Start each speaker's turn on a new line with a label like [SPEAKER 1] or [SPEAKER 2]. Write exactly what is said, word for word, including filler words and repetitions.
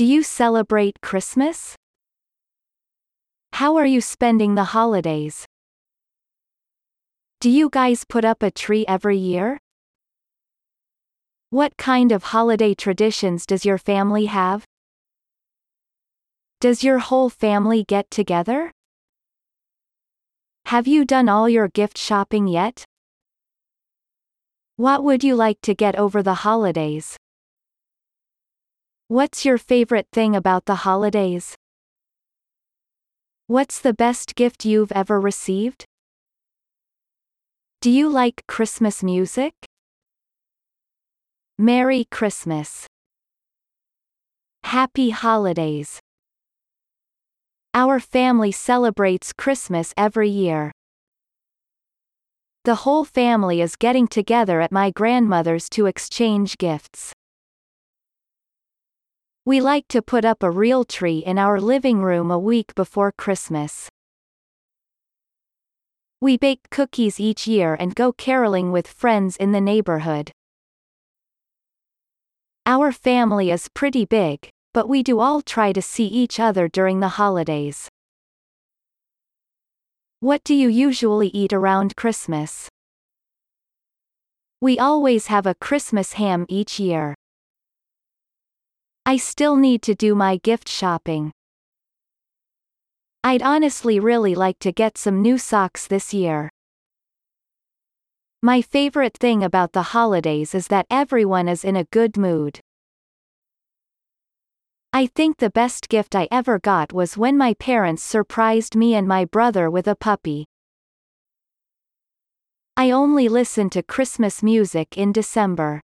[SPEAKER 1] Do you celebrate Christmas? How are you spending the holidays? Do you guys put up a tree every year? What kind of holiday traditions does your family have? Does your whole family get together? Have you done all your gift shopping yet? What would you like to get over the holidays? What's your favorite thing about the holidays? What's the best gift you've ever received? Do you like Christmas music? Merry Christmas. Happy Holidays. Our family celebrates Christmas every year. The whole family is getting together at my grandmother's to exchange gifts. We like to put up a real tree in our living room a week before Christmas. We bake cookies each year and go caroling with friends in the neighborhood. Our family is pretty big, but we do all try to see each other during the holidays. What do you usually eat around Christmas? We always have a Christmas ham each year. I still need to do my gift shopping. I'd honestly really like to get some new socks this year. My favorite thing about the holidays is that everyone is in a good mood. I think the best gift I ever got was when my parents surprised me and my brother with a puppy. I only listen to Christmas music in December.